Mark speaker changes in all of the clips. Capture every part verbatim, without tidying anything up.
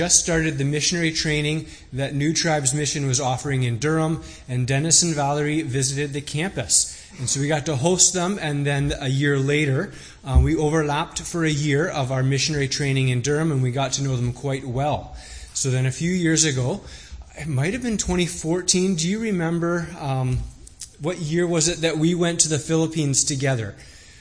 Speaker 1: Just started the missionary training that New Tribes Mission was offering in Durham, and Dennis and Valerie visited the campus. And so we got to host them, and then a year later, uh, we overlapped for a year of our missionary training in Durham, and we got to know them quite well. So then a few years ago, it might have been twenty fourteen, do you remember, um, what year was it that we went to the Philippines together?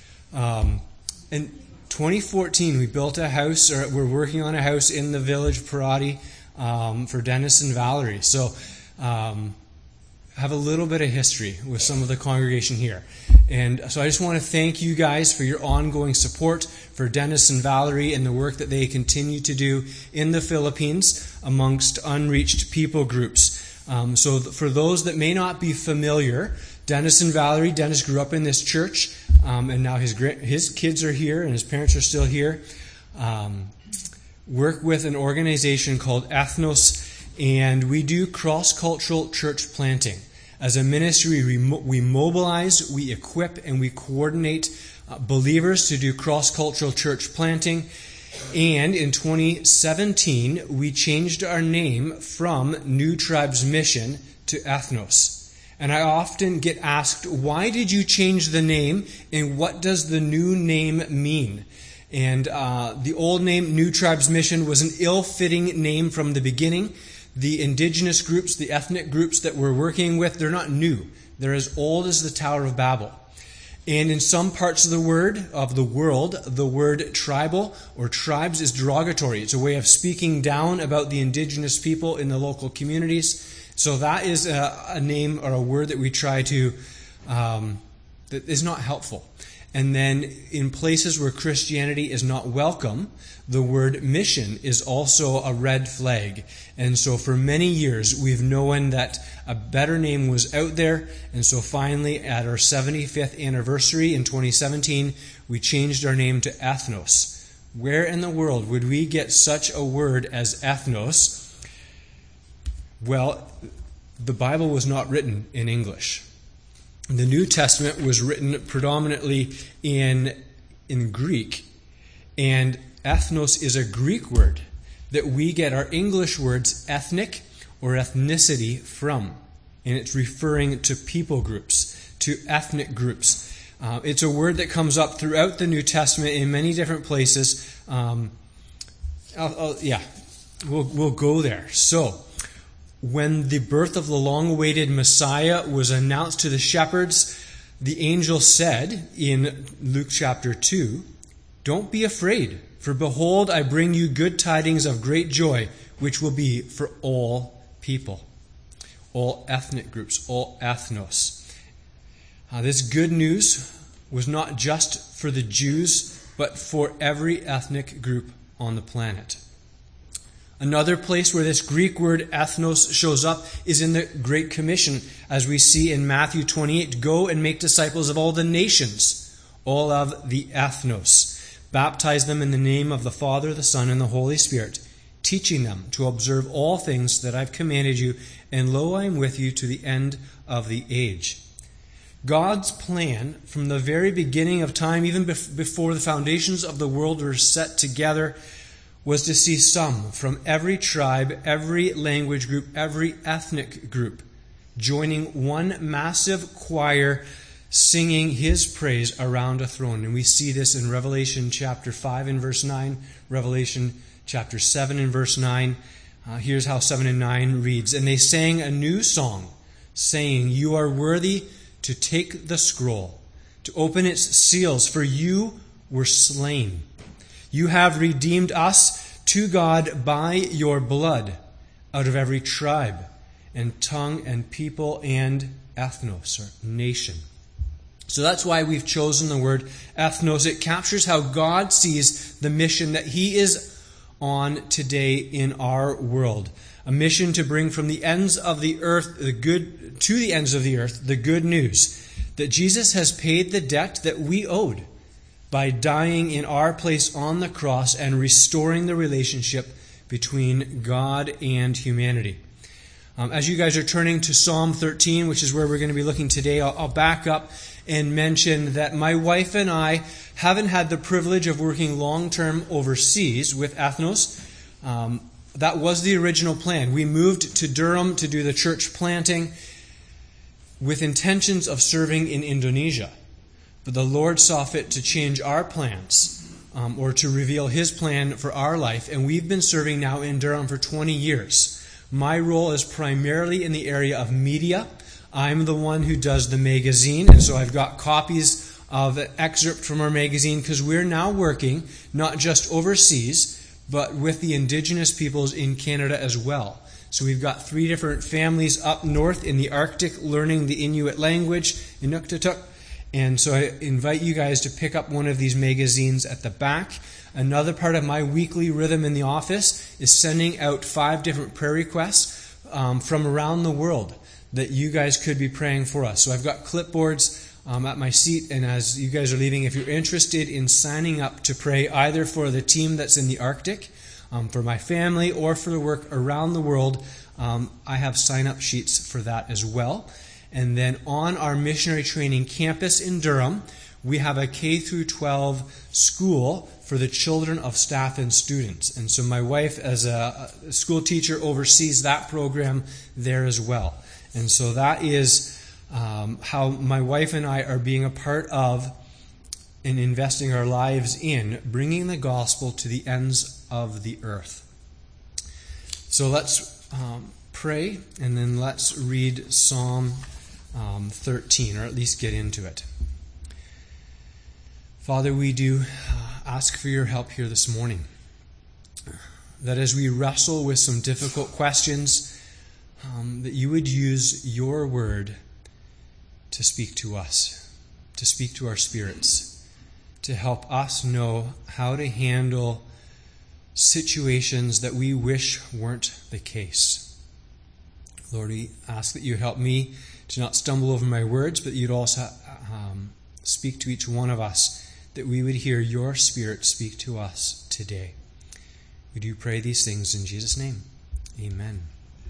Speaker 1: Um, and twenty fourteen, we built a house, or we're working on a house in the village of Parati um, for Dennis and Valerie. So, um, have a little bit of history with some of the congregation here. And so I just want to thank you guys for your ongoing support for Dennis and Valerie and the work that they continue to do in the Philippines amongst unreached people groups. Um, so th- for those that may not be familiar, Dennis and Valerie, Dennis grew up in this church, um, and now his his kids are here and his parents are still here. Um, work with an organization called Ethnos, and we do cross-cultural church planting. As a ministry, we, mo- we mobilize, we equip, and we coordinate uh, believers to do cross-cultural church planting. And in twenty seventeen, we changed our name from New Tribes Mission to Ethnos. And I often get asked, why did you change the name, and what does the new name mean? And uh, the old name, New Tribes Mission, was an ill-fitting name from the beginning. The indigenous groups, the ethnic groups that we're working with, they're not new. They're as old as the Tower of Babel. And in some parts of the word of the world, the word tribal or tribes is derogatory. It's a way of speaking down about the indigenous people in the local communities. So that is a, a name or a word that we try to, um, that is not helpful. And then in places where Christianity is not welcome, the word mission is also a red flag. And so for many years, we've known that a better name was out there. And so finally, at our seventy-fifth anniversary in twenty seventeen, we changed our name to Ethnos. Where in the world would we get such a word as ethnos? Well, the Bible was not written in English. The New Testament was written predominantly in, in Greek, and ethnos is a Greek word that we get our English words ethnic or ethnicity from, and it's referring to people groups, to ethnic groups. Uh, it's a word that comes up throughout the New Testament in many different places. Um, I'll, I'll, yeah, we'll we'll go there. So, when the birth of the long-awaited Messiah was announced to the shepherds, the angel said in Luke chapter two, "Don't be afraid, for behold, I bring you good tidings of great joy, which will be for all people," all ethnic groups, all ethnos. Uh, this good news was not just for the Jews, but for every ethnic group on the planet. Another place where this Greek word ethnos shows up is in the Great Commission, as we see in Matthew twenty-eight, "Go and make disciples of all the nations," all of the ethnos. "Baptize them in the name of the Father, the Son, and the Holy Spirit, teaching them to observe all things that I've commanded you, and lo, I am with you to the end of the age." God's plan from the very beginning of time, even before the foundations of the world were set together, was to see some from every tribe, every language group, every ethnic group joining one massive choir singing His praise around a throne. And we see this in Revelation chapter five and verse nine, Revelation chapter seven and verse nine. Uh, here's how seven and nine reads. "And they sang a new song, saying, 'You are worthy to take the scroll, to open its seals, for you were slain. You have redeemed us to God by your blood out of every tribe and tongue and people and ethnos,'" or nation. So that's why we've chosen the word ethnos. It captures how God sees the mission that He is on today in our world. A mission to bring from the ends of the earth, the good, to the ends of the earth, the good news that Jesus has paid the debt that we owed by dying in our place on the cross and restoring the relationship between God and humanity. Um, as you guys are turning to Psalm thirteen, which is where we're going to be looking today, I'll, I'll back up and mention that my wife and I haven't had the privilege of working long-term overseas with Ethnos. Um, that was the original plan. We moved to Durham to do the church planting with intentions of serving in Indonesia. But the Lord saw fit to change our plans, um, or to reveal His plan for our life. And we've been serving now in Durham for twenty years. My role is primarily in the area of media. I'm the one who does the magazine, and so I've got copies of an excerpt from our magazine, because we're now working not just overseas, but with the indigenous peoples in Canada as well. So we've got three different families up north in the Arctic learning the Inuit language, Inuktitut. And so I invite you guys to pick up one of these magazines at the back. Another part of my weekly rhythm in the office is sending out five different prayer requests um, from around the world that you guys could be praying for us. So I've got clipboards um, at my seat, and as you guys are leaving, if you're interested in signing up to pray either for the team that's in the Arctic, um, for my family, or for the work around the world, um, I have sign-up sheets for that as well. And then on our missionary training campus in Durham, we have a K through twelve school for the children of staff and students. And so my wife, as a school teacher, oversees that program there as well. And so that is um, how my wife and I are being a part of and investing our lives in bringing the gospel to the ends of the earth. So let's um, pray, and then let's read Psalm um, thirteen, or at least get into it. Father, we do ask for your help here this morning, that as we wrestle with some difficult questions, um, that you would use your word to speak to us, to speak to our spirits, to help us know how to handle situations that we wish weren't the case. Lord, we ask that you help me to not stumble over my words, but you'd also um, speak to each one of us, that we would hear your Spirit speak to us today. We do pray these things in Jesus' name. Amen.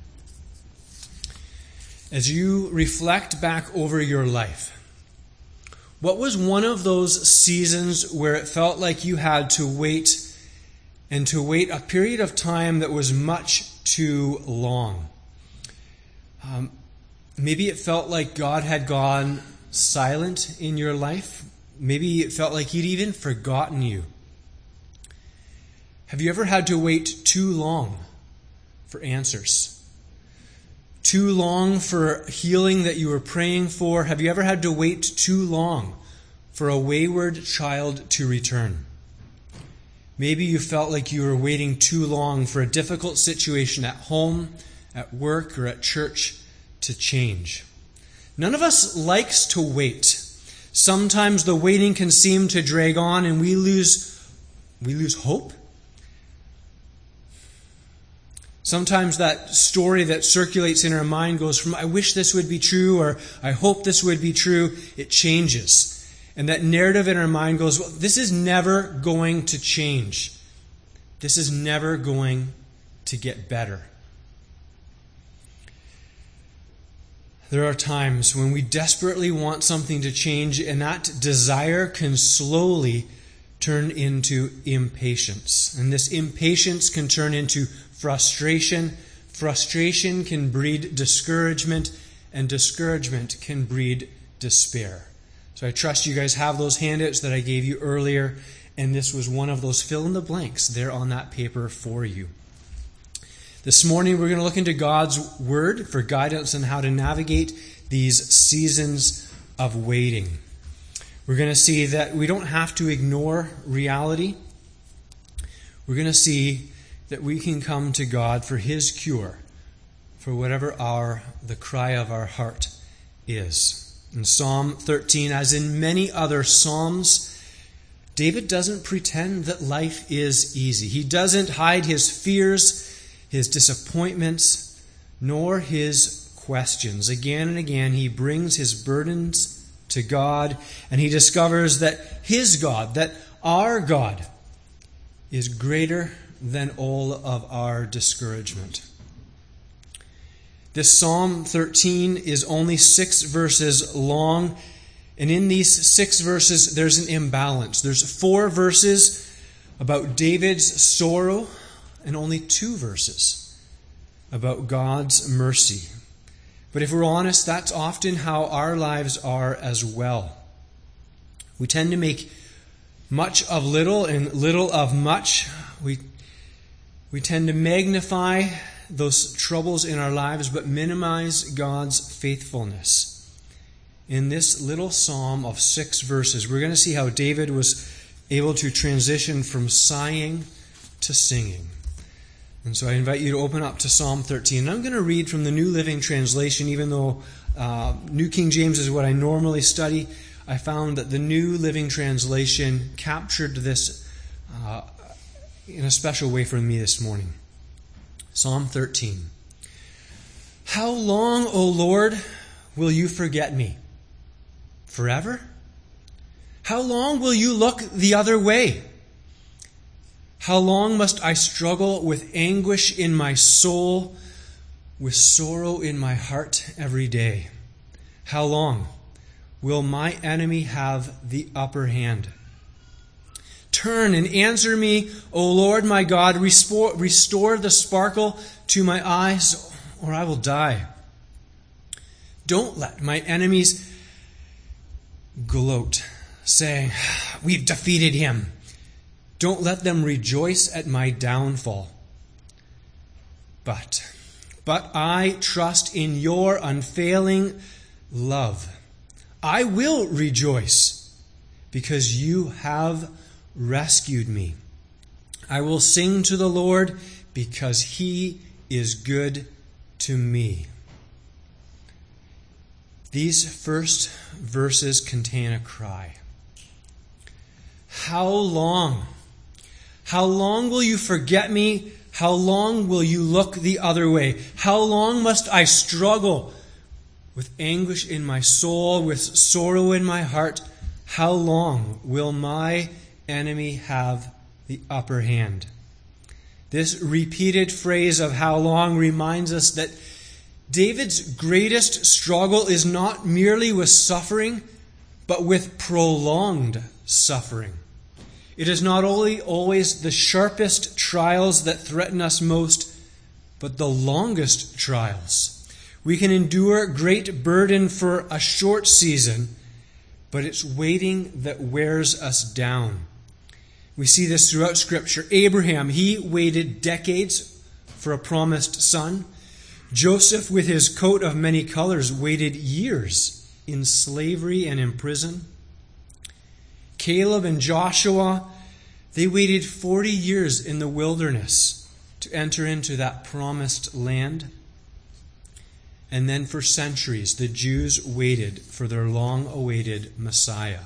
Speaker 1: As you reflect back over your life, what was one of those seasons where it felt like you had to wait, and to wait a period of time that was much too long? Um, maybe it felt like God had gone silent in your life. Maybe it felt like He'd even forgotten you. Have you ever had to wait too long for answers? Too long for healing that you were praying for? Have you ever had to wait too long for a wayward child to return? Maybe you felt like you were waiting too long for a difficult situation at home, at work, or at church to change. None of us likes to wait. Sometimes the waiting can seem to drag on, and we lose we lose hope. Sometimes that story that circulates in our mind goes from, I wish this would be true, or I hope this would be true. It changes. And that narrative in our mind goes, well, this is never going to change. This is never going to get better. There are times when we desperately want something to change, and that desire can slowly turn into impatience. And this impatience can turn into frustration. Frustration can breed discouragement, and discouragement can breed despair. So I trust you guys have those handouts that I gave you earlier, and this was one of those fill in the blanks there on that paper for you. This morning we're going to look into God's Word for guidance on how to navigate these seasons of waiting. We're going to see that we don't have to ignore reality. We're going to see that we can come to God for His cure, for whatever our the cry of our heart is. In Psalm thirteen, as in many other Psalms, David doesn't pretend that life is easy. He doesn't hide his fears, his disappointments, nor his questions. Again and again, he brings his burdens to God, and he discovers that his God, that our God, is greater than all of our discouragement. This Psalm thirteen is only six verses long, and in these six verses, there's an imbalance. There's four verses about David's sorrow and only two verses about God's mercy. But if we're honest, that's often how our lives are as well. We tend to make much of little and little of much. We, we tend to magnify those troubles in our lives, but minimize God's faithfulness. In this little psalm of six verses, we're going to see how David was able to transition from sighing to singing. And so I invite you to open up to Psalm thirteen. And I'm going to read from the New Living Translation, even though uh, New King James is what I normally study. I found that the New Living Translation captured this uh, in a special way for me this morning. Psalm thirteen. How long, O Lord, will you forget me? Forever? How long will you look the other way? How long must I struggle with anguish in my soul, with sorrow in my heart every day? How long will my enemy have the upper hand? Turn and answer me, O Lord my God. Restore, restore the sparkle to my eyes, or I will die. Don't let my enemies gloat, saying, we've defeated him. Don't let them rejoice at my downfall. But, but I trust in your unfailing love. I will rejoice because you have rescued me. I will sing to the Lord because he is good to me. These first verses contain a cry. How long? How long will you forget me? How long will you look the other way? How long must I struggle with anguish in my soul, with sorrow in my heart? How long will my enemy have the upper hand? This repeated phrase of how long reminds us that David's greatest struggle is not merely with suffering, but with prolonged suffering. It is not only always the sharpest trials that threaten us most, but the longest trials. We can endure great burden for a short season, but it's waiting that wears us down. We see this throughout Scripture. Abraham, he waited decades for a promised son. Joseph, with his coat of many colors, waited years in slavery and in prison. Caleb and Joshua, they waited forty years in the wilderness to enter into that promised land. And then for centuries, the Jews waited for their long-awaited Messiah.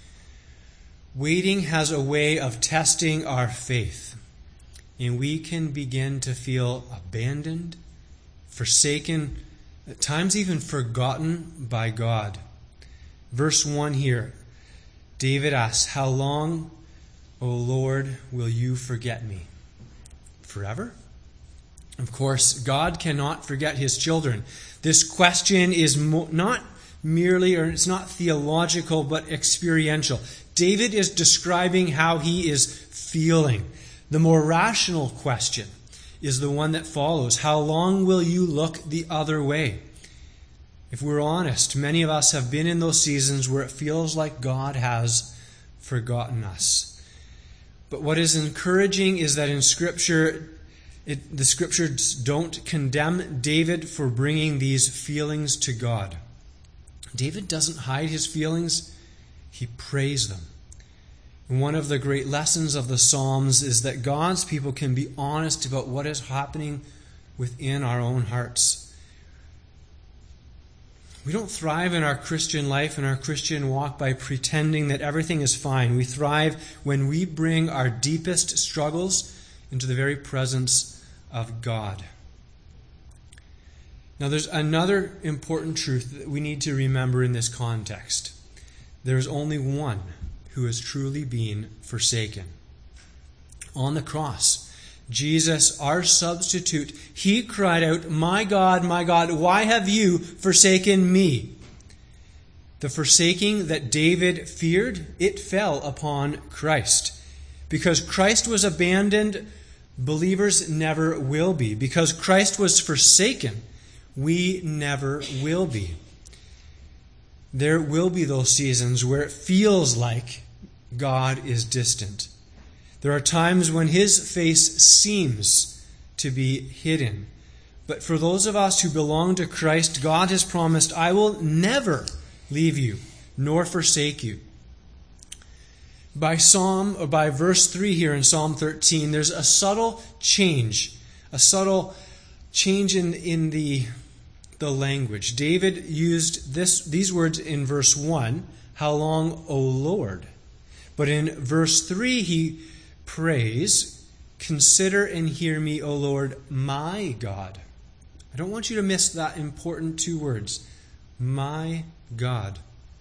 Speaker 1: Waiting has a way of testing our faith, and we can begin to feel abandoned, forsaken, at times even forgotten by God. Verse one here, David asks, how long, O Lord, will you forget me? Forever? Of course, God cannot forget his children. This question is mo- not merely, or it's not theological, but experiential. David is describing how he is feeling. The more rational question is the one that follows. How long will you look the other way? If we're honest, many of us have been in those seasons where it feels like God has forgotten us. But what is encouraging is that in Scripture, it, the Scriptures don't condemn David for bringing these feelings to God. David doesn't hide his feelings, he prays them. And one of the great lessons of the Psalms is that God's people can be honest about what is happening within our own hearts. We don't thrive in our Christian life and our Christian walk by pretending that everything is fine. We thrive when we bring our deepest struggles into the very presence of God. Now, there's another important truth that we need to remember in this context. There's only one who has truly been forsaken. On the cross, Jesus, our substitute, he cried out, "My God, my God, why have you forsaken me?" The forsaking that David feared, it fell upon Christ. Because Christ was abandoned Believers never will be. Because Christ was forsaken, we never will be. There will be those seasons where it feels like God is distant. There are times when his face seems to be hidden. But for those of us who belong to Christ, God has promised, I will never leave you nor forsake you. By Psalm, or by verse three here in Psalm thirteen, there's a subtle change, a subtle change in, in the, the language. David used this these words in verse one, how long, O Lord? But in verse three he prays, consider and hear me, O Lord, my God. I don't want you to miss that important two words, my God.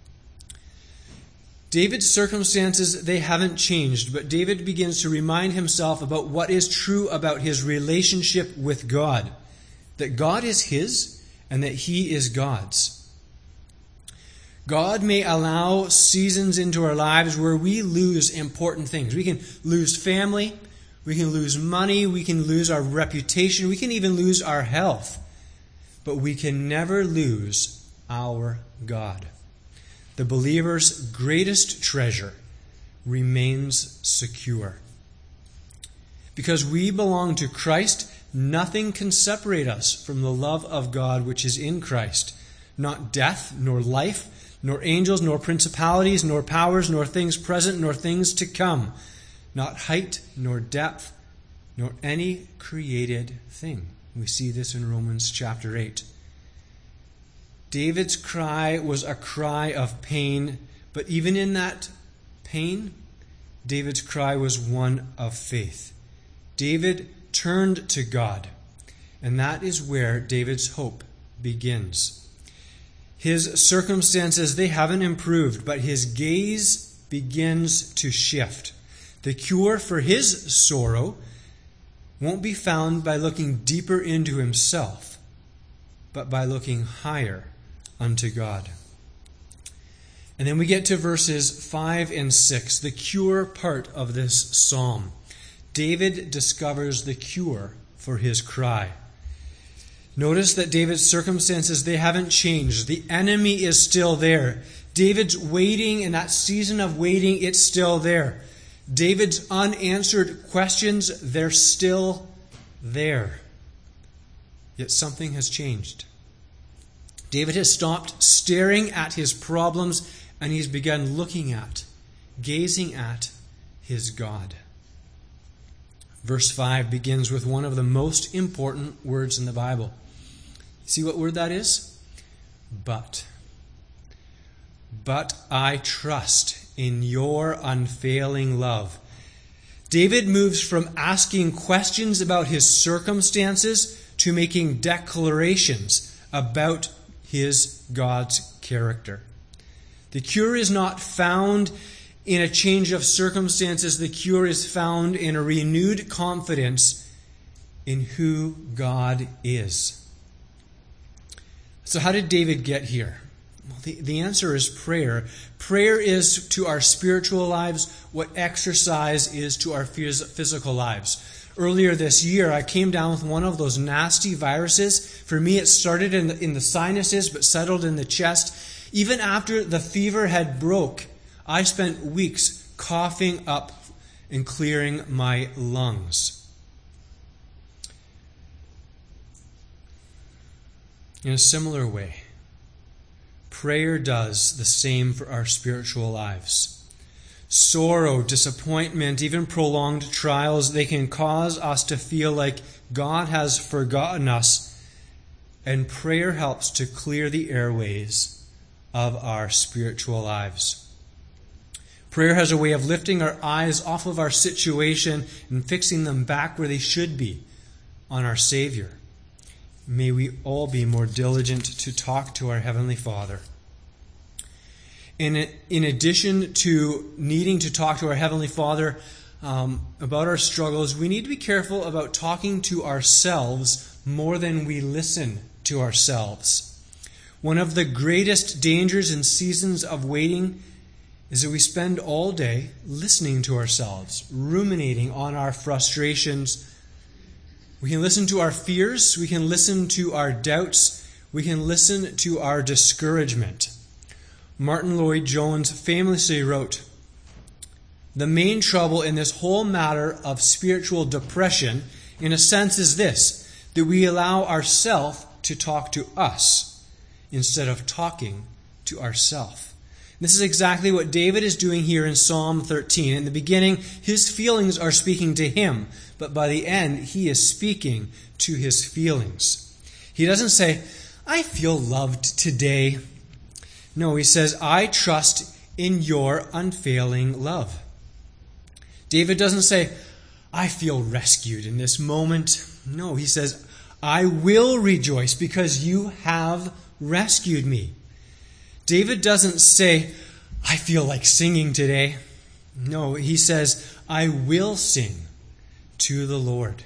Speaker 1: David's circumstances, they haven't changed, but David begins to remind himself about what is true about his relationship with God. That God is his and that he is God's. God may allow seasons into our lives where we lose important things. We can lose family, we can lose money, we can lose our reputation, we can even lose our health. But we can never lose our God. The believer's greatest treasure remains secure. Because we belong to Christ, nothing can separate us from the love of God which is in Christ. Not death, nor life, nor angels, nor principalities, nor powers, nor things present, nor things to come. Not height, nor depth, nor any created thing. We see this in Romans chapter eight. David's cry was a cry of pain, but even in that pain, David's cry was one of faith. David turned to God, and that is where David's hope begins. His circumstances, they haven't improved, but his gaze begins to shift. The cure for his sorrow won't be found by looking deeper into himself, but by looking higher unto God. And then we get to verses five and six, the cure part of this psalm. David discovers the cure for his cry. Notice that David's circumstances, they haven't changed. The enemy is still there. David's waiting, and that season of waiting, it's still there. David's unanswered questions, they're still there. Yet something has changed. David has stopped staring at his problems, and he's begun looking at, gazing at his God. Verse five begins with one of the most important words in the Bible. See what word that is? But. But I trust in your unfailing love. David moves from asking questions about his circumstances to making declarations about his God's character. The cure is not found in a change of circumstances. The cure is found in a renewed confidence in who God is. So how did David get here? Well, the, the answer is prayer. Prayer is to our spiritual lives what exercise is to our phys- physical lives. Earlier this year, I came down with one of those nasty viruses. For me, it started in the, in the sinuses, but settled in the chest. Even after the fever had broke, I spent weeks coughing up and clearing my lungs. In a similar way, prayer does the same for our spiritual lives. Sorrow, disappointment, even prolonged trials, they can cause us to feel like God has forgotten us, and prayer helps to clear the airways of our spiritual lives. Prayer has a way of lifting our eyes off of our situation and fixing them back where they should be, on our Savior. May we all be more diligent to talk to our Heavenly Father. In, in addition to needing to talk to our Heavenly Father um, about our struggles, we need to be careful about talking to ourselves more than we listen to ourselves. One of the greatest dangers in seasons of waiting is that we spend all day listening to ourselves, ruminating on our frustrations, We can listen to our fears. We can listen to our doubts. We can listen to our discouragement. Martin Lloyd-Jones famously wrote, "The main trouble in this whole matter of spiritual depression, in a sense, is this, that we allow ourselves to talk to us instead of talking to ourselves." This is exactly what David is doing here in Psalm thirteen. In the beginning, his feelings are speaking to him, but by the end, he is speaking to his feelings. He doesn't say, "I feel loved today." No, he says, "I trust in your unfailing love." David doesn't say, "I feel rescued in this moment." No, he says, "I will rejoice because you have rescued me." David doesn't say, "I feel like singing today." No, he says, "I will sing to the Lord."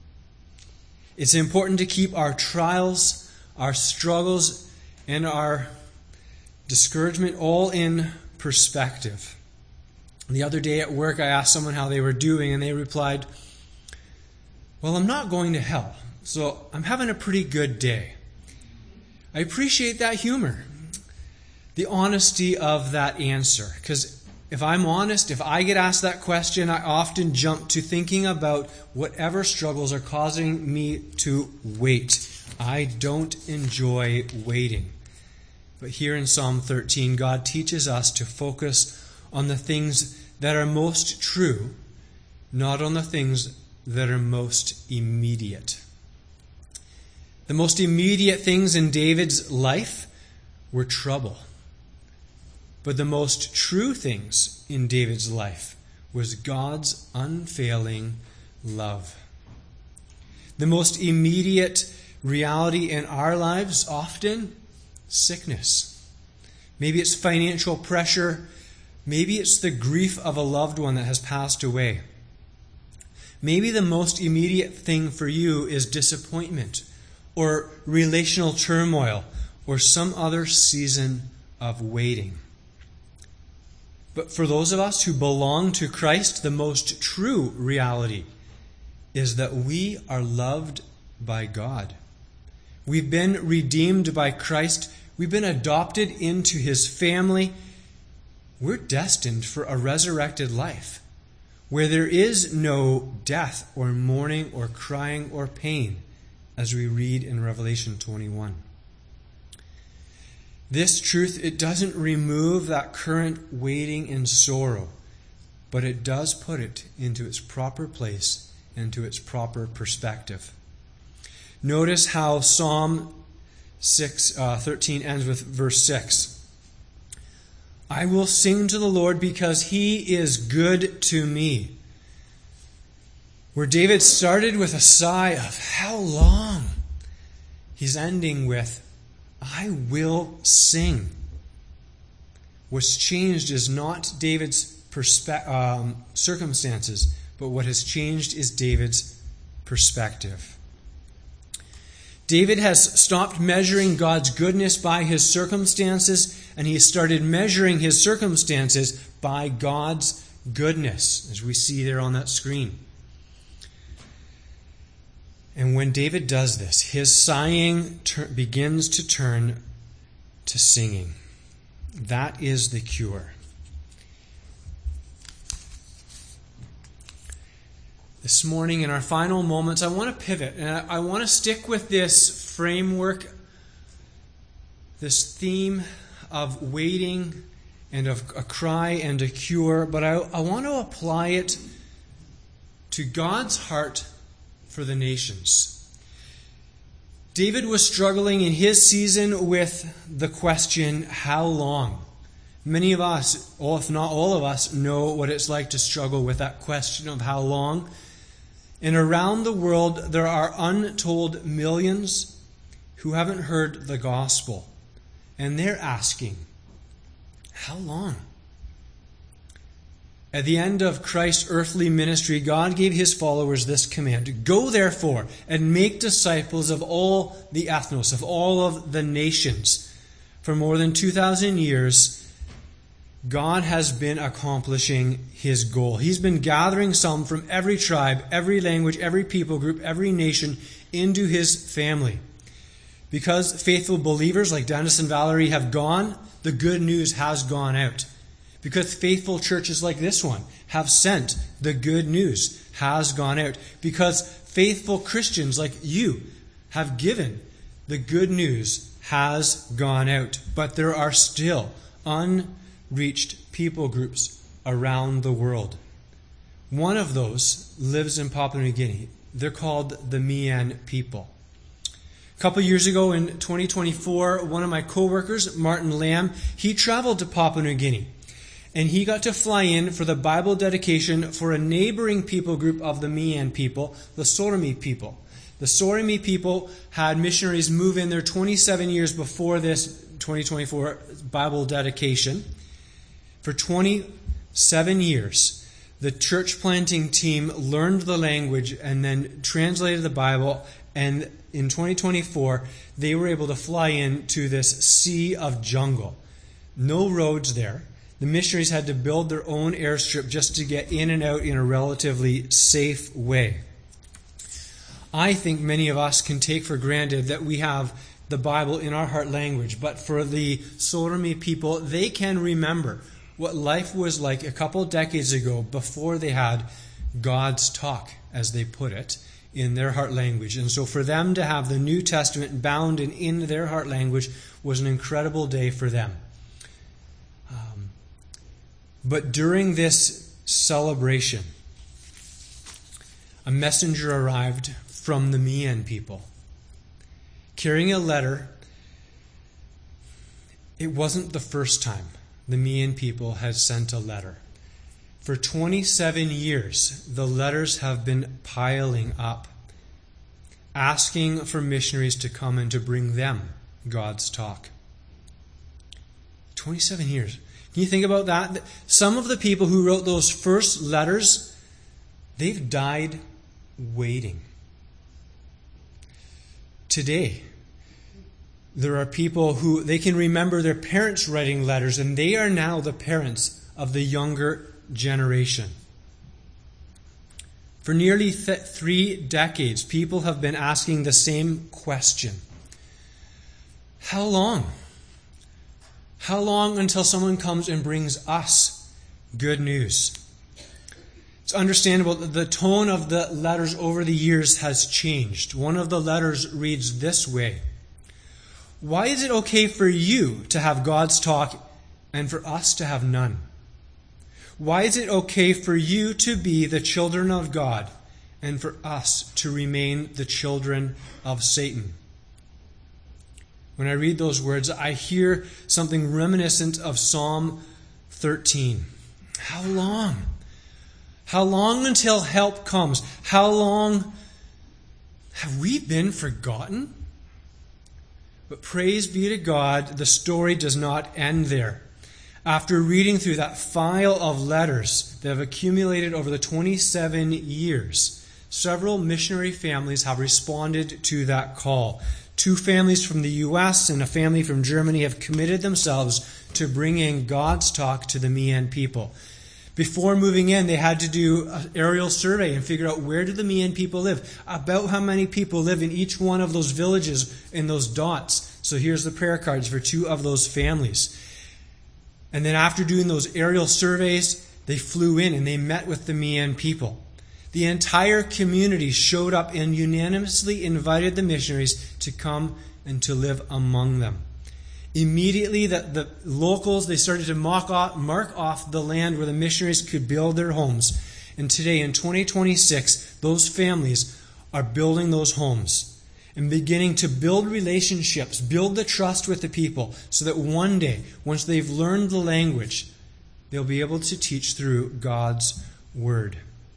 Speaker 1: It's important to keep our trials, our struggles, and our discouragement all in perspective. The other day at work, I asked someone how they were doing, and they replied, "Well, I'm not going to hell, so I'm having a pretty good day." I appreciate that humor, the honesty of that answer, because if I'm honest, if I get asked that question, I often jump to thinking about whatever struggles are causing me to wait. I don't enjoy waiting. But here in Psalm thirteen, God teaches us to focus on the things that are most true, not on the things that are most immediate. The most immediate things in David's life were trouble. But the most true things in David's life was God's unfailing love. The most immediate reality in our lives, often, sickness. Maybe it's financial pressure. Maybe it's the grief of a loved one that has passed away. Maybe the most immediate thing for you is disappointment or relational turmoil or some other season of waiting. But for those of us who belong to Christ, the most true reality is that we are loved by God. We've been redeemed by Christ. We've been adopted into His family. We're destined for a resurrected life where there is no death or mourning or crying or pain, as we read in Revelation twenty-one. This truth, it doesn't remove that current waiting and sorrow, but it does put it into its proper place and to its proper perspective. Notice how Psalm six, uh, thirteen ends with verse six. "I will sing to the Lord because He is good to me." Where David started with a sigh of how long, he's ending with, "I will sing." What's changed is not David's perspe- um, circumstances, but what has changed is David's perspective. David has stopped measuring God's goodness by his circumstances, and he has started measuring his circumstances by God's goodness, as we see there on that screen. And when David does this, his sighing ter- begins to turn to singing. That is the cure. This morning, in our final moments, I want to pivot, and I, I want to stick with this framework, this theme of waiting and of a cry and a cure, but I, I want to apply it to God's heart for the nations. David was struggling in his season with the question, how long? Many of us, or if not all of us, know what it's like to struggle with that question of how long. And around the world, there are untold millions who haven't heard the gospel. And they're asking, how long? At the end of Christ's earthly ministry, God gave His followers this command: "Go therefore and make disciples of all the ethnos, of all of the nations." For more than two thousand years, God has been accomplishing his goal. He's been gathering some from every tribe, every language, every people group, every nation into his family. Because faithful believers like Dennis and Valerie have gone, the good news has gone out. Because faithful churches like this one have sent, the good news has gone out. Because faithful Christians like you have given, the good news has gone out. But there are still unreached people groups around the world. One of those lives in Papua New Guinea. They're called the Mian people. A couple years ago in twenty twenty-four, one of my co-workers, Martin Lamb, he traveled to Papua New Guinea. And he got to fly in for the Bible dedication for a neighboring people group of the Mian people, the Sorami people. The Sorami people had missionaries move in there twenty-seven years before this twenty twenty-four Bible dedication. For twenty-seven years, the church planting team learned the language and then translated the Bible. And in twenty twenty-four, they were able to fly in to this sea of jungle. No roads there. The missionaries had to build their own airstrip just to get in and out in a relatively safe way. I think many of us can take for granted that we have the Bible in our heart language, but for the Sorami people, they can remember what life was like a couple decades ago before they had God's talk, as they put it, in their heart language. And so for them to have the New Testament bound and in their heart language was an incredible day for them. Um, but during this celebration, a messenger arrived from the Mian people, carrying a letter. It wasn't the first time the Mian people had sent a letter. For twenty-seven years, the letters have been piling up, asking for missionaries to come and to bring them God's talk. twenty-seven years. Can you think about that? Some of the people who wrote those first letters, they've died waiting. Today, there are people who, they can remember their parents writing letters, and they are now the parents of the younger generation. For nearly th- three decades, people have been asking the same question. How long? How long until someone comes and brings us good news? It's understandable that the tone of the letters over the years has changed. One of the letters reads this way: why is it okay for you to have God's talk and for us to have none? Why is it okay for you to be the children of God and for us to remain the children of Satan? When I read those words, I hear something reminiscent of Psalm thirteen. How long? How long until help comes? How long have we been forgotten? But praise be to God, the story does not end there. After reading through that file of letters that have accumulated over the twenty-seven years, several missionary families have responded to that call. Two families from the U S and a family from Germany have committed themselves to bringing God's talk to the Mian people. Before moving in, they had to do an aerial survey and figure out where do the Mian people live, about how many people live in each one of those villages in those dots. So here's the prayer cards for two of those families. And then after doing those aerial surveys, they flew in and they met with the Mian people. The entire community showed up and unanimously invited the missionaries to come and to live among them. Immediately, the, the locals, they started to mark off, mark off the land where the missionaries could build their homes. And today, in twenty twenty-six, those families are building those homes and beginning to build relationships, build the trust with the people, so that one day, once they've learned the language, they'll be able to teach through God's Word.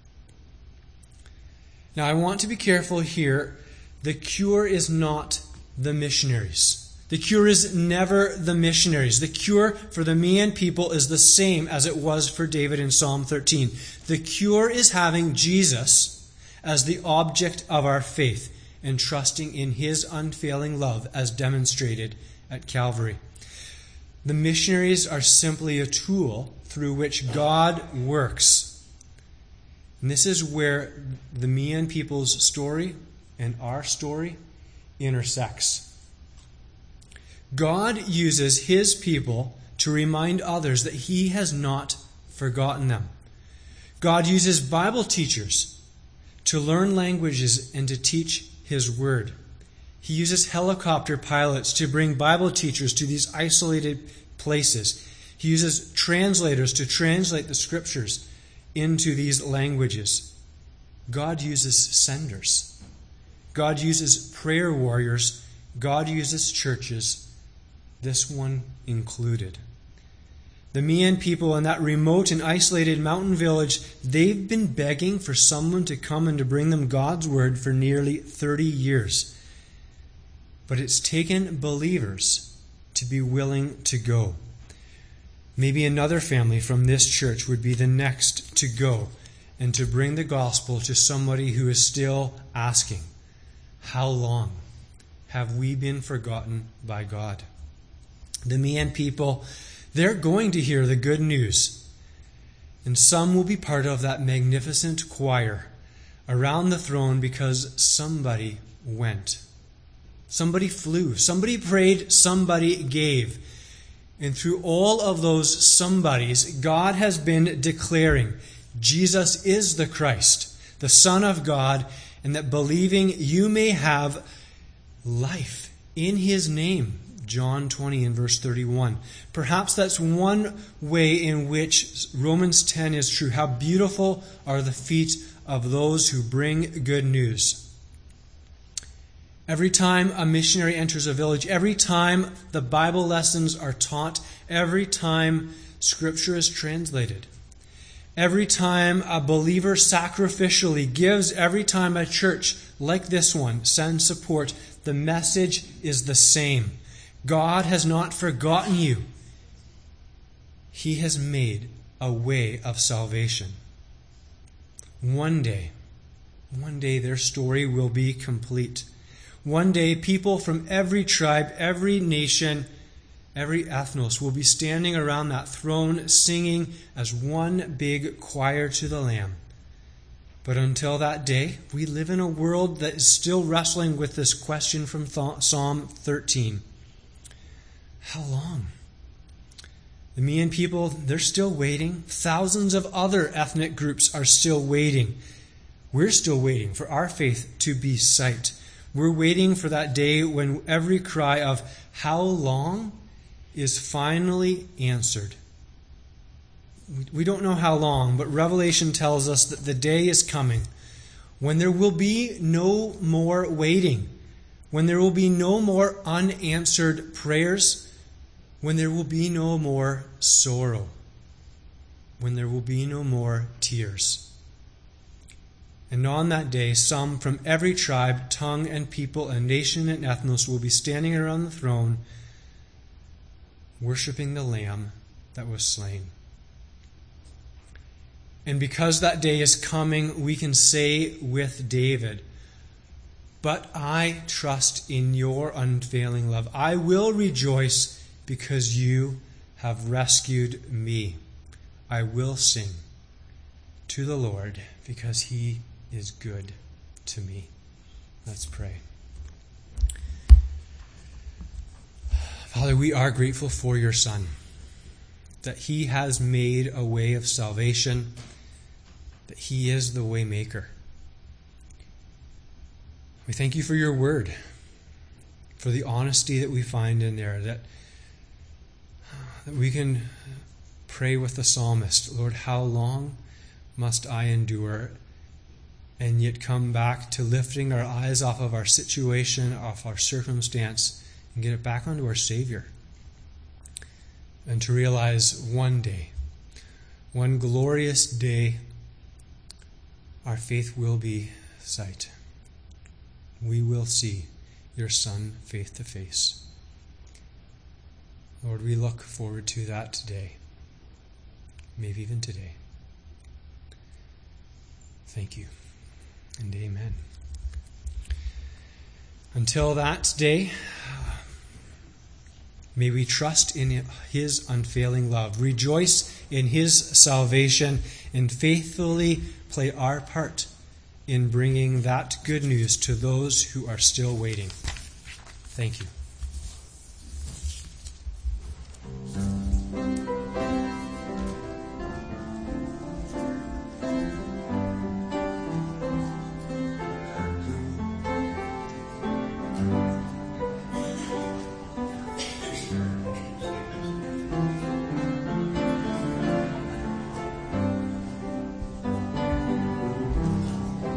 Speaker 1: Now, I want to be careful here. The cure is not the missionaries. The cure is never the missionaries. The cure for the Mian people is the same as it was for David in Psalm thirteen. The cure is having Jesus as the object of our faith and trusting in His unfailing love as demonstrated at Calvary. The missionaries are simply a tool through which God works. And this is where the Mian people's story and our story intersects. God uses his people to remind others that he has not forgotten them. God uses Bible teachers to learn languages and to teach his word. He uses helicopter pilots to bring Bible teachers to these isolated places. He uses translators to translate the scriptures into these languages. God uses senders. God uses prayer warriors. God uses churches, this one included. The Mian people in that remote and isolated mountain village, they've been begging for someone to come and to bring them God's word for nearly thirty years. But it's taken believers to be willing to go. Maybe another family from this church would be the next to go and to bring the gospel to somebody who is still asking, how long have we been forgotten by God? The Mian people, they're going to hear the good news. And some will be part of that magnificent choir around the throne because somebody went. Somebody flew. Somebody prayed. Somebody gave. And through all of those somebodies, God has been declaring Jesus is the Christ, the Son of God, and that believing you may have life in his name. John twenty and verse thirty-one. Perhaps that's one way in which Romans ten is true. How beautiful are the feet of those who bring good news. Every time a missionary enters a village, every time the Bible lessons are taught, every time Scripture is translated, every time a believer sacrificially gives, every time a church like this one sends support, the message is the same. God has not forgotten you. He has made a way of salvation. One day, one day their story will be complete. One day, people from every tribe, every nation, every ethnos will be standing around that throne singing as one big choir to the Lamb. But until that day, we live in a world that is still wrestling with this question from Psalm thirteen. How long? The Mian people, they're still waiting. Thousands of other ethnic groups are still waiting. We're still waiting for our faith to be sight. We're waiting for that day when every cry of how long is finally answered. We don't know how long, but Revelation tells us that the day is coming when there will be no more waiting, when there will be no more unanswered prayers, when there will be no more sorrow, when there will be no more tears. And on that day, some from every tribe, tongue, and people, and nation, and ethnos will be standing around the throne, worshiping the Lamb that was slain. And because that day is coming, we can say with David, "But I trust in your unfailing love. I will rejoice because you have rescued me. I will sing to the Lord because he is good to me." Let's pray. Father, we are grateful for your Son, that he has made a way of salvation, that he is the way maker. We thank you for your word, for the honesty that we find in there, that, that we can pray with the psalmist, Lord, how long must I endure? And yet come back to lifting our eyes off of our situation, off our circumstance, and get it back onto our Savior. And to realize one day, one glorious day, our faith will be sight. We will see your Son face to face. Lord, we look forward to that today, maybe even today. Thank you, and amen. Until that day, May we trust in His unfailing love, rejoice in His salvation, and faithfully play our part in bringing that good news to those who are still waiting. Thank you.